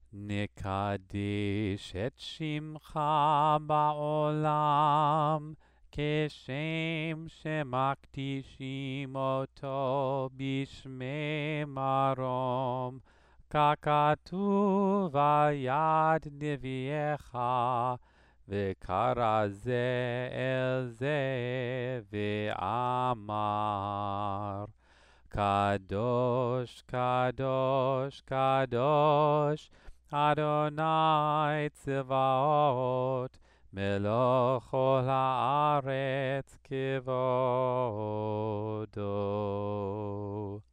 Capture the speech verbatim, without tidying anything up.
נקדש את שמך בעולם, כשם שמקדישים אותו בשמי מרום, ככתוב על יד נביאך, וקרא זה אל זה ואמר, קדוש, קדוש, קדוש, אדוני צבאות, מלוך כל הארץ כבודו.